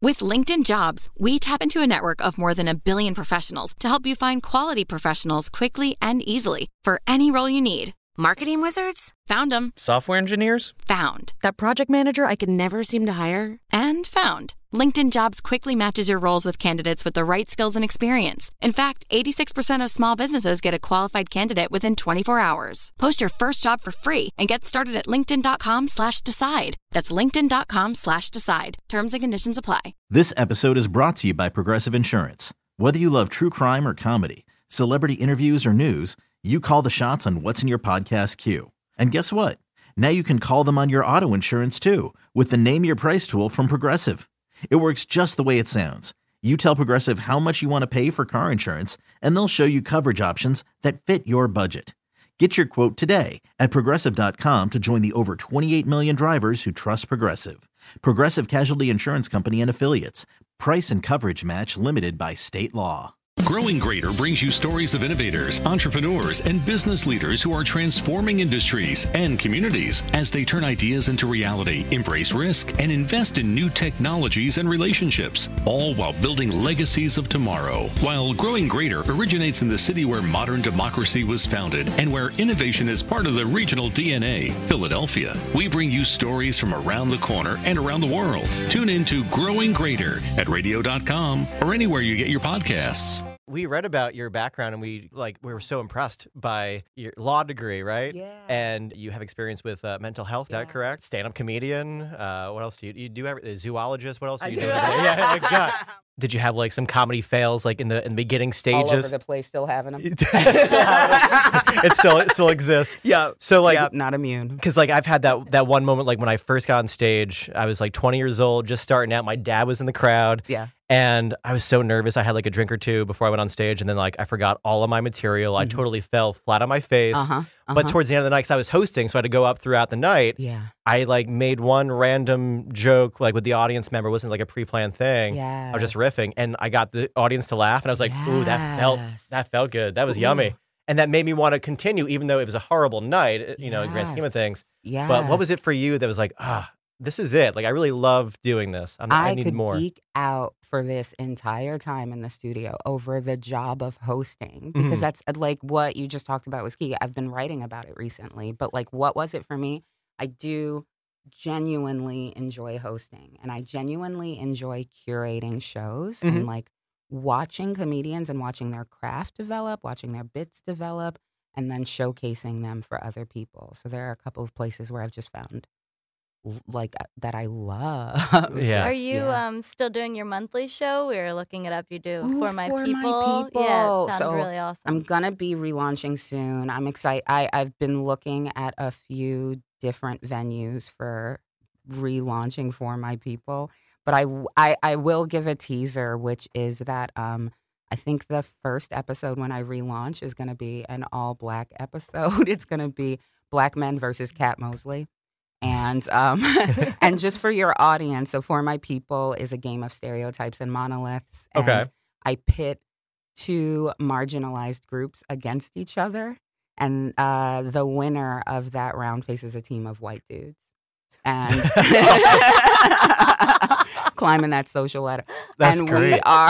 With LinkedIn Jobs, we tap into a network of more than 1 billion professionals to help you find quality professionals quickly and easily for any role you need. Marketing wizards? Found them. Software engineers? Found. That project manager I could never seem to hire? And found. LinkedIn Jobs quickly matches your roles with candidates with the right skills and experience. In fact, 86% of small businesses get a qualified candidate within 24 hours. Post your first job for free and get started at linkedin.com/decide. That's linkedin.com/decide. Terms and conditions apply. This episode is brought to you by Progressive Insurance. Whether you love true crime or comedy, celebrity interviews or news, you call the shots on what's in your podcast queue. And guess what? Now you can call them on your auto insurance too with the Name Your Price tool from Progressive. It works just the way it sounds. You tell Progressive how much you want to pay for car insurance, and they'll show you coverage options that fit your budget. Get your quote today at Progressive.com to join the over 28 million drivers who trust Progressive. Progressive Casualty Insurance Company and Affiliates. Price and coverage match limited by state law. Growing Greater brings you stories of innovators, entrepreneurs, and business leaders who are transforming industries and communities as they turn ideas into reality, embrace risk, and invest in new technologies and relationships, all while building legacies of tomorrow. While Growing Greater originates in the city where modern democracy was founded and where innovation is part of the regional DNA, Philadelphia, we bring you stories from around the corner and around the world. Tune in to Growing Greater at radio.com or anywhere you get your podcasts. We read about your background and we were so impressed by your law degree, right? Yeah. And you have experience with mental health, is that correct? Stand-up comedian. What else do you do? Everything. Zoologist. What else do you do? Yeah, my God. Did you have like some comedy fails like in the beginning stages? All over the place, still having them. It still exists. Yeah. So not immune. Because I've had that one moment like when I first got on stage, I was like 20 years old, just starting out. My dad was in the crowd. Yeah. And I was so nervous. I had like a drink or two before I went on stage, and then I forgot all of my material. I totally fell flat on my face. But towards the end of the night, because I was hosting, so I had to go up throughout the night. Yeah. I made one random joke with the audience member. It wasn't like a pre-planned thing. Yeah. I was just riffing, and I got the audience to laugh, and I was like, "Ooh, that felt good. That was yummy." And that made me want to continue, even though it was a horrible night, in the grand scheme of things. Yeah. But what was it for you that was like, this is it? I really love doing this. I need more. I could geek out for this entire time in the studio over the job of hosting because that's what you just talked about was key. I've been writing about it recently, but what was it for me? I do genuinely enjoy hosting, and I genuinely enjoy curating shows and watching comedians and watching their craft develop, watching their bits develop, and then showcasing them for other people. So there are a couple of places where I've just found that I love. Yeah. Are you still doing your monthly show? We were looking it up. You do For My People. My People. Yeah, it sounds So really awesome. I'm gonna be relaunching soon. I'm excited. I've been looking at a few different venues for relaunching For My People, but I will give a teaser, which is that I think the first episode when I relaunch is gonna be an all black episode. It's gonna be Black Men versus Cat Mosley. And and just for your audience, so For My People is a game of stereotypes and monoliths. And Okay. I pit two marginalized groups against each other, and the winner of that round faces a team of white dudes. And climbing that social ladder. That's and great. we are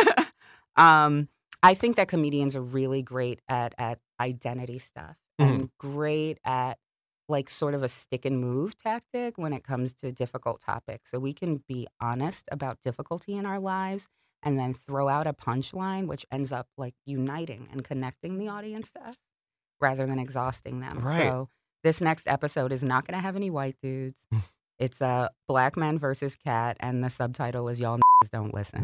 I think that comedians are really great at identity stuff and great at sort of a stick and move tactic when it comes to difficult topics. So we can be honest about difficulty in our lives and then throw out a punchline, which ends up uniting and connecting the audience to us rather than exhausting them. Right. So this next episode is not going to have any white dudes. It's Black Men versus Cat, and the subtitle is Y'all Don't Listen.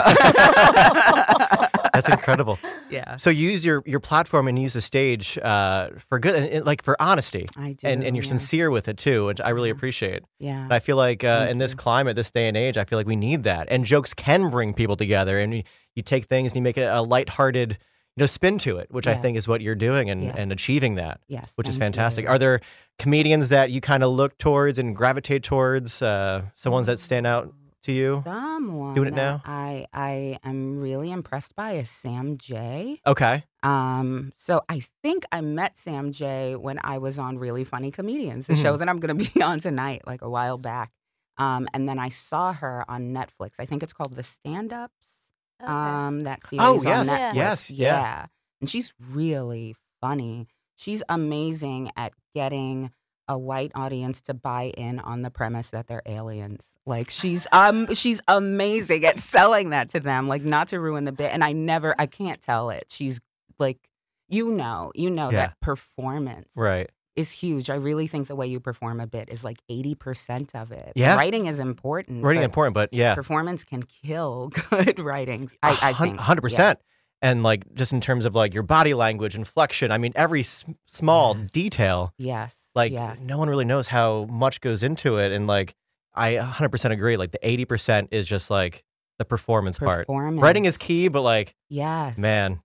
That's incredible. Yeah. So you use your platform and use the stage for good, and for honesty. I do. And you're sincere with it too, which I really appreciate. Yeah. And I feel like in this climate, this day and age, I feel like we need that. And jokes can bring people together, and you take things and you make a lighthearted spin to it, which I think is what you're doing and achieving that. Yes. Which is thank fantastic. you. Are there comedians that you kind of look towards and gravitate towards, some ones that stand out to you? Someone Doing it that now? I am really impressed by is Sam J. Okay. So I think I met Sam J when I was on Really Funny Comedians, the show that I'm going to be on tonight, a while back. And then I saw her on Netflix. I think it's called The Stand-Ups. Okay. That series yes, on Netflix. yes, yeah. And she's really funny. She's amazing at getting a white audience to buy in on the premise that they're aliens. Like she's amazing at selling that to them, like not to ruin the bit. And I can't tell it. She's like, you know that performance is huge. I really think the way you perform a bit is like 80% of it. Yeah. Writing is important. But yeah. Performance can kill good writing. I think 100%. Yeah. And like just in terms of like your body language, inflection, I mean, every small detail. Yes. Like no one really knows how much goes into it. And like, I 100% agree. Like the 80% is just like the performance part. Writing is key, but like, man.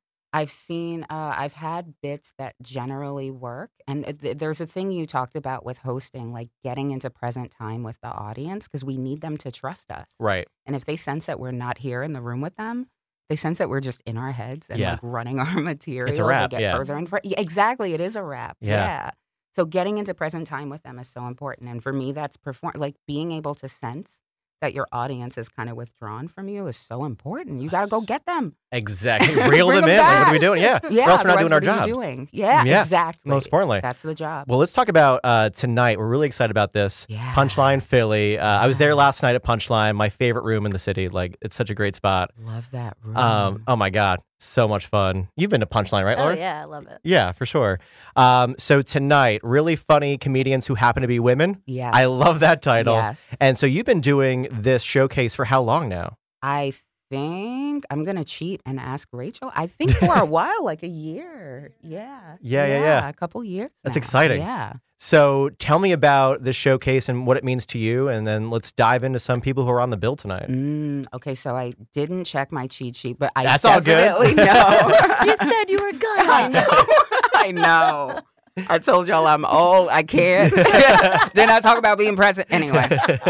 I've had bits that generally work. And there's a thing you talked about with hosting, like getting into present time with the audience, because we need them to trust us. Right. And if they sense that we're not here in the room with them, they sense that we're just in our heads and like running our material. It's a wrap, to get further and further. Exactly. It is a wrap. Yeah. So getting into present time with them is so important. And for me, that's like being able to sense that your audience is kind of withdrawn from you is so important. You got to go get them. Exactly. Reel them in. Like, what are we doing? Yeah. Yeah. Or else we're not doing our job. job. Doing? Yeah, exactly. Most importantly. That's the job. Well, let's talk about tonight. We're really excited about this. Yeah. Punchline Philly. I was there last night at Punchline, my favorite room in the city. Like, it's such a great spot. Love that room. Oh my God. So much fun. You've been to Punchline, right, Laura? Oh, yeah. I love it. Yeah, for sure. So tonight, really funny comedians who happen to be women. Yes. I love that title. Yes. And so you've been doing this showcase for how long now? I think I'm going to cheat and ask Rachel. I think for a while, like a year. Yeah. A couple years. That's now. exciting. Yeah. So tell me about this showcase and what it means to you, and then let's dive into some people who are on the bill tonight. Okay, so I didn't check my cheat sheet, but I That's all good. definitely know. You said you were good. I know. I know. I told y'all I'm old. I can't. Didn't I talk about being present? Anyway.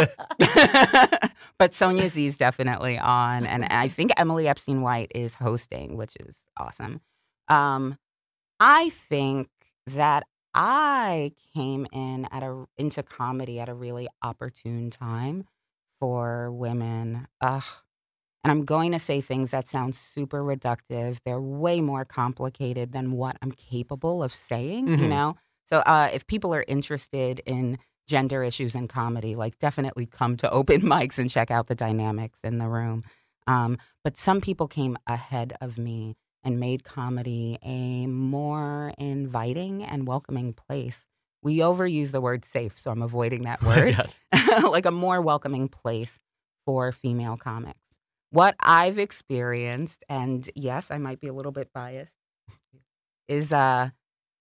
But Sonia Z's definitely on, and I think Emily Epstein White is hosting, which is awesome. I think that I came into comedy at a really opportune time for women. And I'm going to say things that sound super reductive. They're way more complicated than what I'm capable of saying, you know? So if people are interested in gender issues in comedy, like definitely come to open mics and check out the dynamics in the room. But some people came ahead of me and made comedy a more inviting and welcoming place. We overuse the word safe, so I'm avoiding that word. Like a more welcoming place for female comics. What I've experienced, and yes, I might be a little bit biased, is our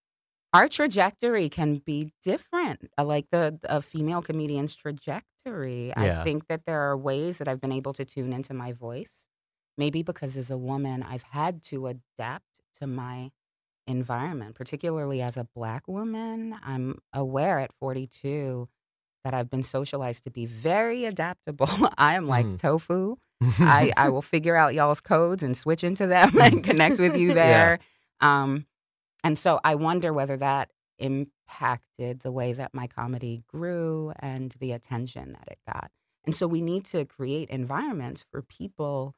trajectory can be different, like the female comedian's trajectory. I think that there are ways that I've been able to tune into my voice. Maybe because as a woman, I've had to adapt to my environment, particularly as a Black woman. I'm aware at 42 that I've been socialized to be very adaptable. I am like tofu. I will figure out y'all's codes and switch into them and connect with you there. And so I wonder whether that impacted the way that my comedy grew and the attention that it got. And so we need to create environments for people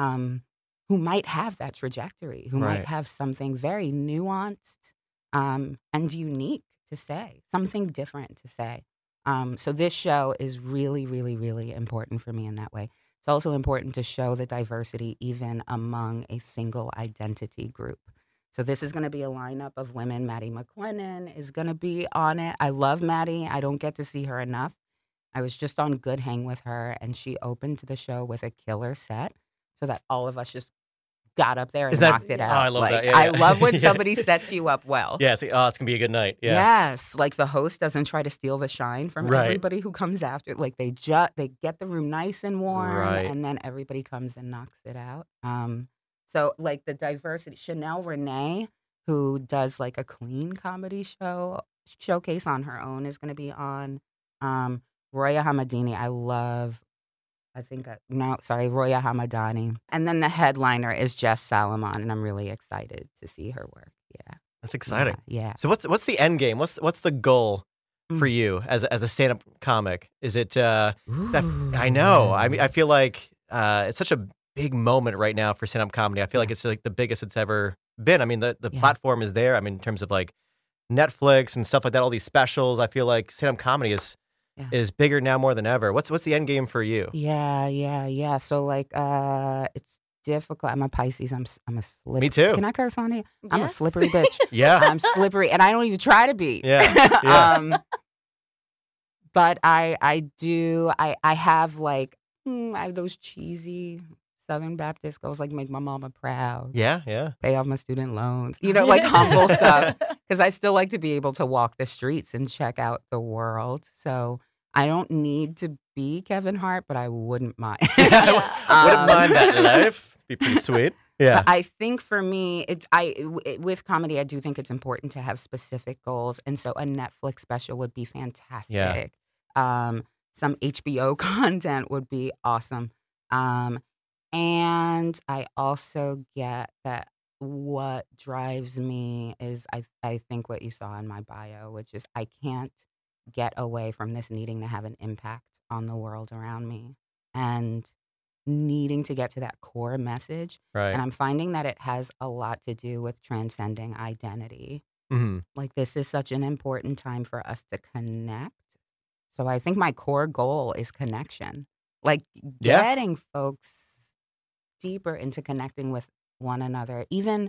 who might have that trajectory, who might have something very nuanced and unique to say, something different to say. So this show is really, really, really important for me in that way. It's also important to show the diversity even among a single identity group. So this is going to be a lineup of women. Maddie McLennan is going to be on it. I love Maddie. I don't get to see her enough. I was just on Good Hang with her, and she opened the show with a killer set so that all of us just got up there and knocked it out. Oh, I love that. I love when somebody sets you up well. Yeah, it's going to be a good night. Yeah. Yes, like the host doesn't try to steal the shine from everybody who comes after. Like they get the room nice and warm, and then everybody comes and knocks it out. So like the diversity, Chanel Renee, who does like a clean comedy showcase on her own, is going to be on. Roya Hamadini, I love. Roya Hamadani. And then the headliner is Jess Salomon, and I'm really excited to see her work. Yeah. That's exciting. Yeah. So what's the end game? What's the goal for you as a stand-up comic? Is it? I know. I mean, I feel like it's such a big moment right now for stand-up comedy. I feel like it's like the biggest it's ever been. I mean, the platform is there. I mean, in terms of like Netflix and stuff like that, all these specials. I feel like stand-up comedy is bigger now more than ever. What's the end game for you? Yeah. So like, it's difficult. I'm a Pisces. I'm a slippery. Me too. Can I curse on here? I'm a Yes. slippery bitch. Yeah. I'm slippery, and I don't even try to be. Yeah. But I do. I have like I have those cheesy Southern Baptist goals, like make my mama proud. Yeah. Pay off my student loans. Like humble stuff. Because I still like to be able to walk the streets and check out the world. So I don't need to be Kevin Hart, but I wouldn't mind. Wouldn't mind that life. Be pretty sweet. Yeah. But I think for me, with comedy, I do think it's important to have specific goals, and so a Netflix special would be fantastic. Yeah. Some HBO content would be awesome. And I also get that what drives me is I think what you saw in my bio, which is I can't get away from this needing to have an impact on the world around me and needing to get to that core message. Right. And I'm finding that it has a lot to do with transcending identity. Mm-hmm. Like, this is such an important time for us to connect. So I think my core goal is connection. Like, getting folks deeper into connecting with one another, even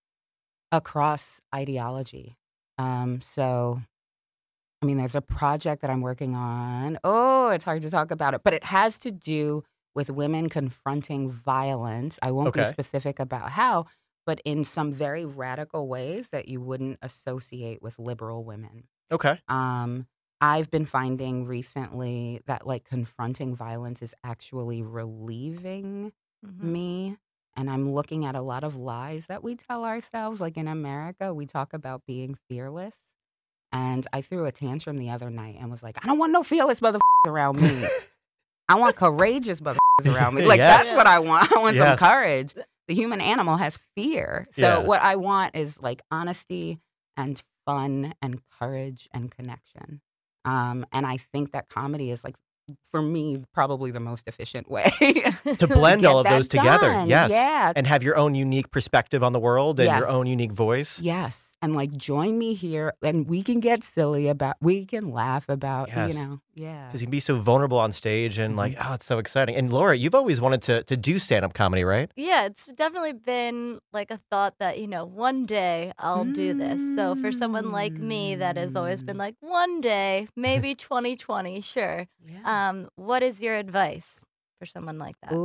across ideology. So, I mean, there's a project that I'm working on. Oh, it's hard to talk about it, but it has to do with women confronting violence. I won't be specific about how, but in some very radical ways that you wouldn't associate with liberal women. Okay. I've been finding recently that like confronting violence is actually relieving me. And I'm looking at a lot of lies that we tell ourselves. Like in America, we talk about being fearless. And I threw a tantrum the other night and was like, I don't want no fearless motherfuckers around me. I want courageous motherfuckers around me. Like, that's what I want. I want some courage. The human animal has fear. So what I want is like honesty and fun and courage and connection. And I think that comedy is like, for me, probably the most efficient way to blend all of those together. Done. Yes. Yeah. And have your own unique perspective on the world and your own unique voice. Yes. And like, join me here and we can get silly we can laugh about, Because you can be so vulnerable on stage and like, oh, it's so exciting. And Laura, you've always wanted to do stand-up comedy, right? Yeah, it's definitely been like a thought that, one day I'll do this. So for someone like me that has always been like, one day, maybe 2020, sure. Yeah. What is your advice for someone like that?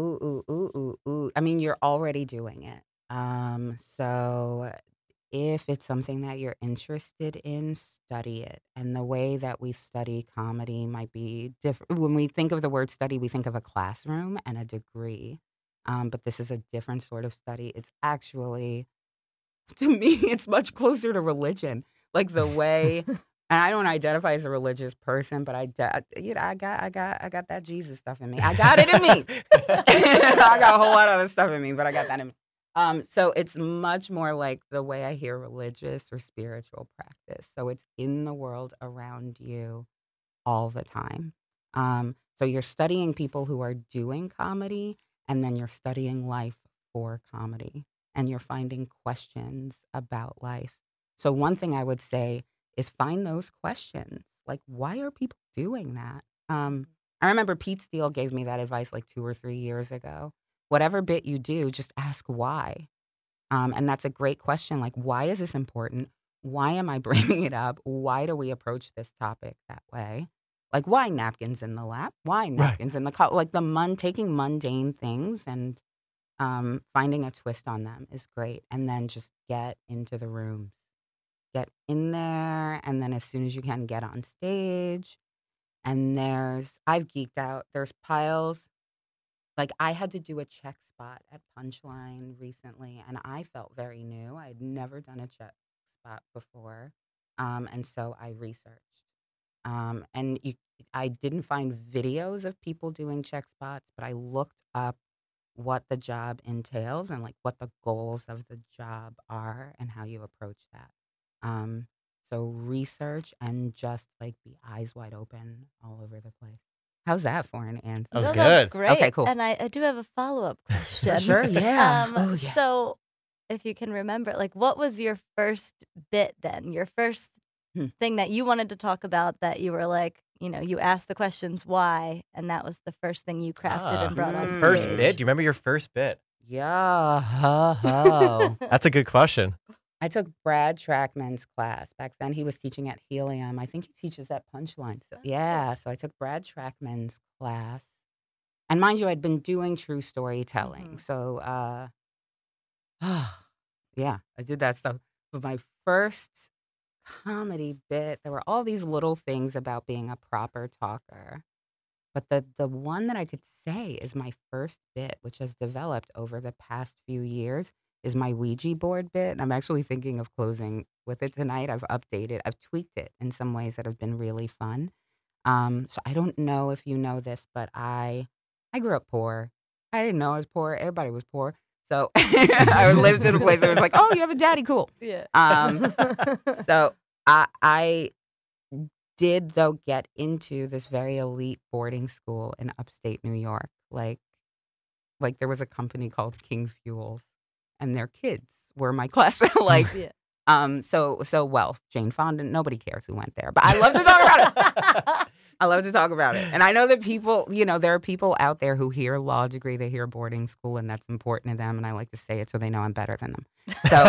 Ooh. I mean, you're already doing it. So if it's something that you're interested in, study it. And the way that we study comedy might be different. When we think of the word study, we think of a classroom and a degree. But this is a different sort of study. It's actually, to me, it's much closer to religion. Like the way, and I don't identify as a religious person, but I got that Jesus stuff in me. I got it in me. I got a whole lot of other stuff in me, but I got that in me. So it's much more like the way I hear religious or spiritual practice. So it's in the world around you all the time. So you're studying people who are doing comedy, and then you're studying life for comedy, and you're finding questions about life. So one thing I would say is find those questions. Like, why are people doing that? I remember Pete Steele gave me that advice like 2 or 3 years ago. Whatever bit you do, just ask why. And that's a great question. Like, why is this important? Why am I bringing it up? Why do we approach this topic that way? Like, why napkins in the lap? Why napkins in the cup? Like, taking mundane things and finding a twist on them is great. And then just get into the rooms. Get in there, and then as soon as you can, get on stage. And I've geeked out. There's piles. Like, I had to do a check spot at Punchline recently, and I felt very new. I had never done a check spot before, and so I researched. I didn't find videos of people doing check spots, but I looked up what the job entails and, like, what the goals of the job are and how you approach that. So research and just like be eyes wide open all over the place. How's that for an answer? That was No, that's good. great. Okay, cool. And I do have a follow-up question. Sure, yeah. So if you can remember, like, what was your first bit then? Your first thing that you wanted to talk about that you were like, you asked the questions why, and that was the first thing you crafted and brought on First stage. bit? Do you remember your first bit? Yeah. Ho. That's a good question. I took Brad Trackman's class. Back then, he was teaching at Helium. I think he teaches at Punchline. So, yeah, so I took Brad Trackman's class. And mind you, I'd been doing true storytelling. So, yeah, I did that stuff. But my first comedy bit, there were all these little things about being a proper talker. But the one that I could say is my first bit, which has developed over the past few years, is my Ouija board bit. I'm actually thinking of closing with it tonight. I've tweaked it in some ways that have been really fun. So I don't know if you know this, but I grew up poor. I didn't know I was poor. Everybody was poor. So I lived in a place where it was like, oh, you have a daddy, cool. Yeah. So I did, though, get into this very elite boarding school in upstate New York. Like there was a company called King Fuels, and their kids were my class. So wealth, Jane Fonda, nobody cares who went there, but I love to talk about it. I love to talk about it. And I know that people, there are people out there who hear law degree, they hear boarding school, and that's important to them. And I like to say it so they know I'm better than them. So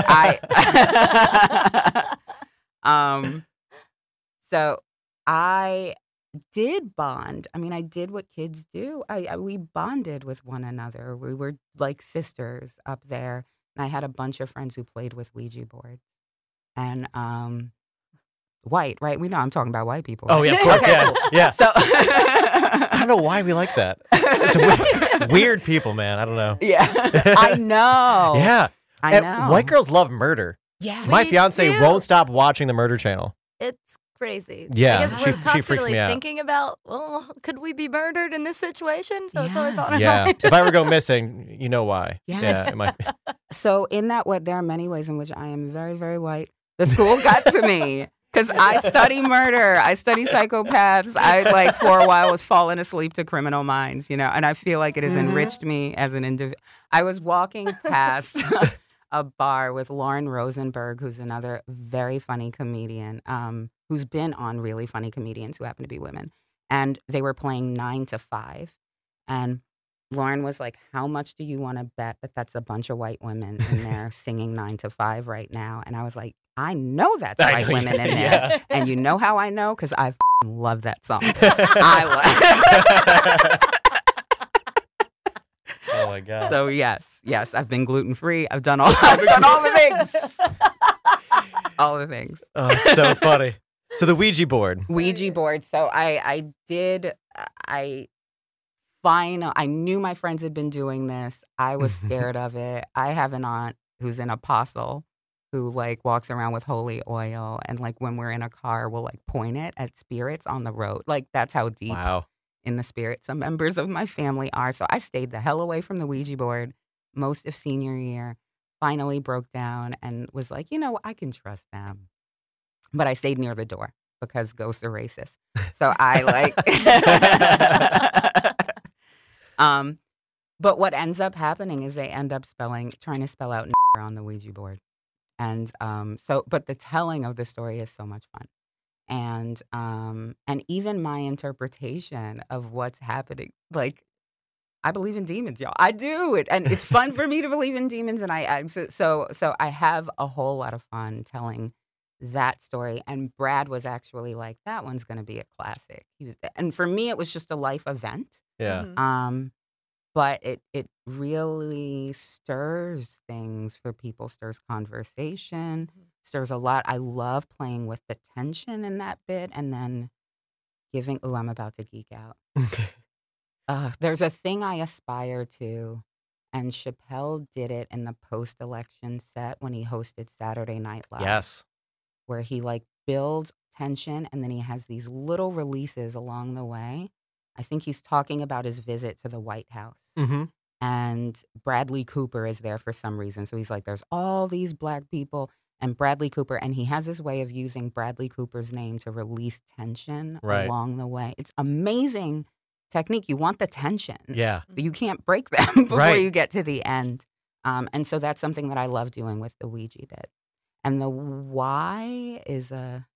so I did bond. I mean, I did what kids do. We bonded with one another. We were like sisters up there. And I had a bunch of friends who played with Ouija boards. And white, right? We know I'm talking about white people. Right? Oh, yeah, of course. Yeah. Yeah. So I don't know why we like that. It's weird people, man. I don't know. Yeah. I know. Yeah. I know. White girls love murder. Yeah. My We fiance do. won't stop watching the Murder Channel. It's crazy. Yeah, Because she we're freaks constantly me out. thinking about, well, could we be murdered in this situation? So it's always Yeah. on our Yeah. mind. If I ever go missing, you know why. Yes. Yeah. It might be. So in that way, there are many ways in which I am very, very white. The school got to me because I study murder. I study psychopaths. I, for a while, was falling asleep to Criminal Minds, and I feel like it has enriched me as an individual. I was walking past a bar with Lauren Rosenberg, who's another very funny comedian, who's been on Really Funny Comedians who happen to be women. And they were playing 9 to 5. And Lauren was like, how much do you want to bet that that's a bunch of white women in there singing 9 to 5 right now? And I was like, I know that's I white know, women in there. yeah. And you know how I know? Because I love that song. Oh, my God. So yes, I've been gluten-free. I've done all the things. All the things. Oh, it's so funny. So the Ouija board. Ouija board. So I knew my friends had been doing this. I was scared of it. I have an aunt who's an apostle who walks around with holy oil, and when we're in a car, we'll point it at spirits on the road. That's how deep Wow. in the spirit some members of my family are. So I stayed the hell away from the Ouija board most of senior year. Finally broke down and was like, I can trust them. But I stayed near the door because ghosts are racist. So I but what ends up happening is they end up trying to spell out on the Ouija board. And but the telling of the story is so much fun. And even my interpretation of what's happening, I believe in demons, y'all. I do it, and it's fun for me to believe in demons. And so I have a whole lot of fun telling that story. And Brad was actually like, that one's going to be a classic. And for me, it was just a life event. Yeah. But it really stirs things for people, stirs conversation, stirs a lot. I love playing with the tension in that bit and then giving, I'm about to geek out. There's a thing I aspire to, and Chappelle did it in the post-election set when he hosted Saturday Night Live. Yes. Where he builds tension and then he has these little releases along the way. I think he's talking about his visit to the White House. Mm-hmm. And Bradley Cooper is there for some reason. So he's like, there's all these black people. And Bradley Cooper, and he has this way of using Bradley Cooper's name to release tension along the way. It's amazing technique. You want the tension. Yeah. You can't break them before Right. you get to the end. And so that's something that I love doing with the Ouija bit. And the why is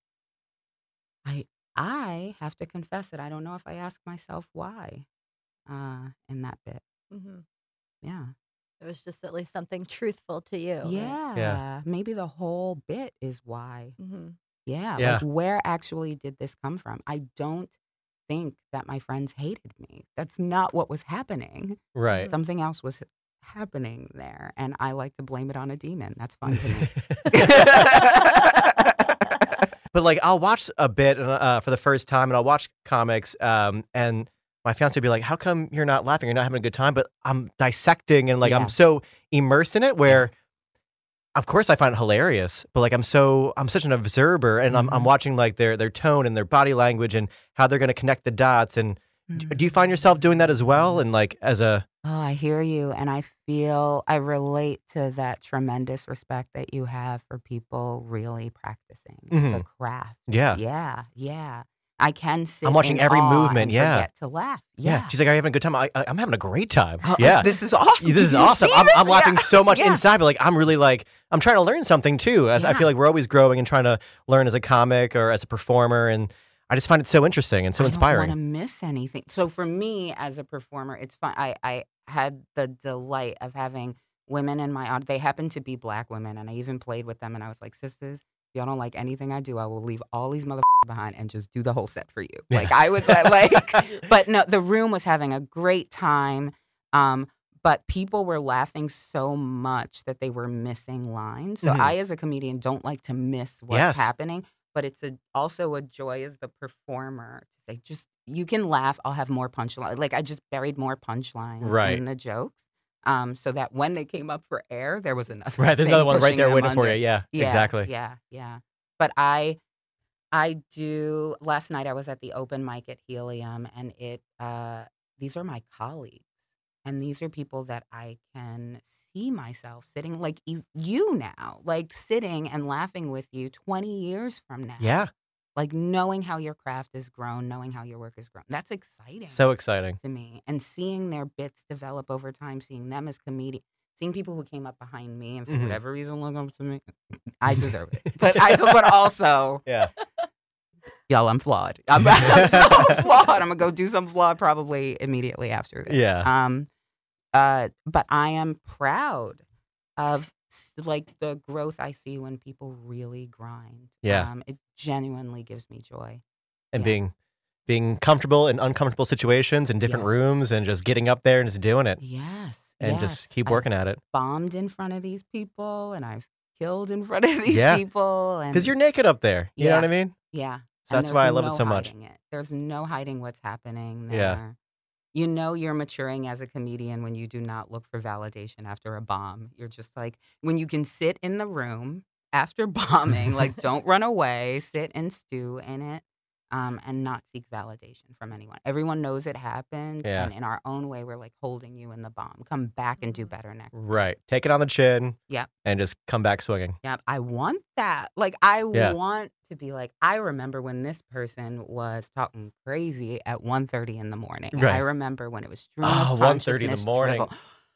I have to confess that I don't know if I ask myself why in that bit. Mm-hmm. Yeah. It was just at least something truthful to you. right? Yeah. Maybe the whole bit is why. Mm-hmm. Yeah. Yeah. Like, where actually did this come from? I don't think that my friends hated me. That's not what was happening. Right. Something else was happening there. And I like to blame it on a demon. That's fun to me. But like, I'll watch a bit for the first time, and I'll watch comics, and my fiance would be like, "How come you're not laughing? You're not having a good time?" But I'm dissecting, and like, Yeah. I'm so immersed in it. Where, of course, I find it hilarious, but like, I'm such an observer, and I'm watching like their tone and their body language and how they're going to connect the dots. And do you find yourself doing that as well? And like, as a Oh, I hear you. And I relate to that tremendous respect that you have for people really practicing the craft. Yeah. Yeah. Yeah. I can sit I'm watching in every awe movement, and yeah. forget to laugh. yeah, she's like, "Are you having a good time?" I'm having a great time. Oh, Yeah. This is awesome. This is Did you awesome. see I'm this? laughing Yeah. so much Yeah. inside, but like, I'm really like, I'm trying to learn something too. I Yeah. feel like we're always growing and trying to learn as a comic or as a performer. And I just find it so interesting and so I inspiring. don't want to miss anything. So for me as a performer, it's fun. I had the delight of having women in my audience. They happened to be Black women, and I even played with them. And I was like, sisters, if y'all don't like anything I do, I will leave all these motherfuckers behind and just do the whole set for you. Yeah. Like I was like, but no, the room was having a great time. But people were laughing so much that they were missing lines. So I, as a comedian, don't like to miss what's Yes. happening. But it's also a joy as the performer to say, just, you can laugh. I'll have more punchlines. Like I just buried more punchlines Right. in the jokes. So that when they came up for air, there was another Right. There's thing another one right pushing there them waiting for under. you. Yeah, exactly. Yeah. But I do. Last night I was at the open mic at Helium, and these are my colleagues, and these are people that I can see myself sitting like you now, like sitting and laughing with you 20 years from now. Yeah. Like knowing how your craft has grown, knowing how your work has grown. That's exciting So exciting. to me. And seeing their bits develop over time, seeing them as comedians, seeing people who came up behind me and for whatever reason look up to me, I deserve it. But also, Yeah. y'all, I'm flawed. I'm so flawed. I'm gonna go do some flawed probably immediately after this. Yeah. But I am proud of like the growth I see when people really grind. Yeah. It genuinely gives me joy. And Yeah. being comfortable in uncomfortable situations in different Yes. rooms and just getting up there and just doing it Yes. and yes. just keep I've working at it. bombed in front of these people, and I've killed in front of these Yeah. people. And Because you're naked up there. You know what I mean? yeah. So And that's why I there's love it no so much. hiding it. There's no hiding what's happening there. Yeah. You know you're maturing as a comedian when you do not look for validation after a bomb. You're just like, when you can sit in the room after bombing, like don't run away, sit and stew in it, and not seek validation from anyone. Everyone knows it happened. Yeah. And in our own way, we're like holding you in the bomb. Come back and do better next time. Right. Take it on the chin. Yep. And just come back swinging. Yep. I want that. Like, I Yeah. want to be like, I remember when this person was talking crazy at 1:30 in the morning. And I Right. remember when it was stream Oh, of 1:30 in the consciousness morning. drivel.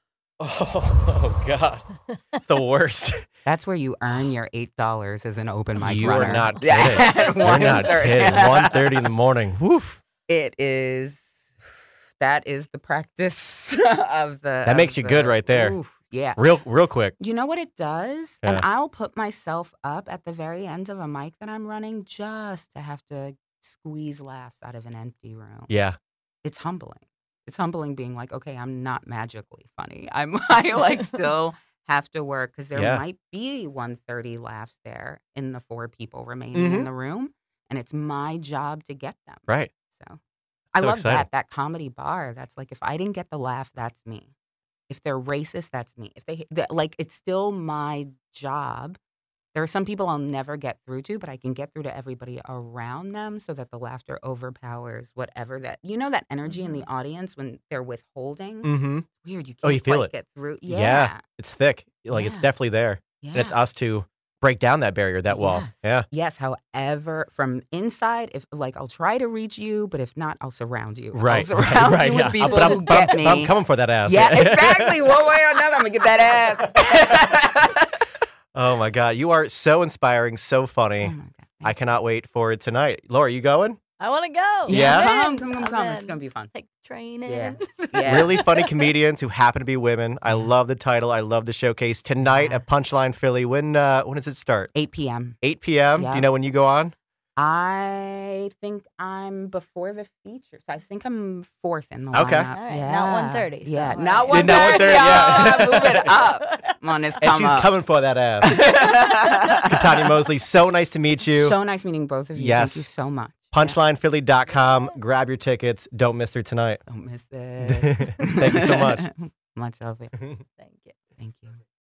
Oh God. It's the worst. That's where you earn your $8 as an open mic You runner. are not Yeah, kidding. at You're not 1:30. kidding. 1:30 in the morning. Woof. It is. That is the practice of the. That makes you good right there. Oof, yeah. Real quick. You know what it does? And Yeah. I'll put myself up at the very end of a mic that I'm running just to have to squeeze laughs out of an empty room. Yeah. It's humbling. It's humbling being like, okay, I'm not magically funny. I like still have to work because there Yeah. might be 130 laughs there in the 4 people remaining in the room, and it's my job to get them. Right. So I So love exciting. that comedy bar. That's like, if I didn't get the laugh, that's me. If they're racist, that's me. If like, it's still my job. There are some people I'll never get through to, but I can get through to everybody around them so that the laughter overpowers whatever that, that energy in the audience when they're withholding. Mm-hmm. Weird. You can't Oh, you feel quite it. get through. Yeah. It's thick. Like it's Yeah. definitely there. Yeah. And it's us to break down that barrier, that wall. Yes. Yeah. Yes. However, from inside, if like I'll try to reach you, but if not, I'll surround you. Right. I'll surround right. you Yeah. with people But who get me. I'm coming for that ass. Yeah, exactly. One way or another, I'm gonna get that ass. Oh my God. You are so inspiring, so funny. Oh my God. I cannot wait for it tonight. Laura, you going? I want to go. Yeah? Come. It's gonna be fun. Take the train in. Yeah. Yeah. Really funny comedians who happen to be women. I love the title. I love the showcase. Tonight at Punchline Philly. When does it start? 8 p.m. 8 p.m. Yeah. Do you know when you go on? I think I'm before the feature, so I think I'm fourth in the Okay. lineup. All right, not 1:30, so, Yeah, all not right. 1:30. Not 1:30, yeah. Move it up. I'm on this And come she's up. coming for that ass. Katanya Mosley, so nice to meet you. So nice meeting both of you. Yes. Thank you so much. PunchlinePhilly.com. Grab your tickets. Don't miss her tonight. Don't miss it. Thank you so much. Much of it. Thank you. Thank you.